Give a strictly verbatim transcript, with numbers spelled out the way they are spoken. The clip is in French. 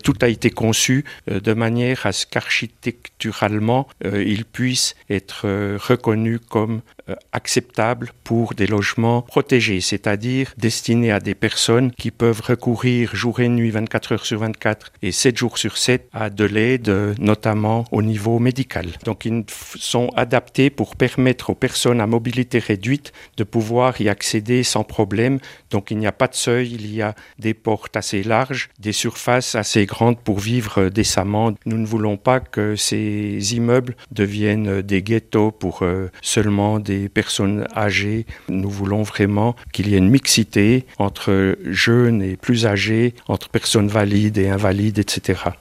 tout a été conçu euh, de manière à ce qu'architecturalement, euh, il puisse être euh, reconnu comme euh, acceptable pour des logements protégés, c'est-à-dire destinés à des personnes qui peuvent recourir jour et nuit, vingt-quatre heures sur vingt-quatre et sept jours sur sept à de l'aide, euh, notamment au niveau médical. Donc, ils sont adaptés pour permettre aux personnes à mobilité réduite de pouvoir y accéder sans problème. Donc, il n'y a pas de seuil, il y a des portes assez larges, des surfaces assez grandes pour vivre décemment. Nous ne voulons pas que ces immeubles deviennent des ghettos pour euh, seulement des personnes âgées. Nous voulons vraiment qu'il y ait une mixité entre jeunes et plus âgés, entre personnes valides et invalides, et cetera.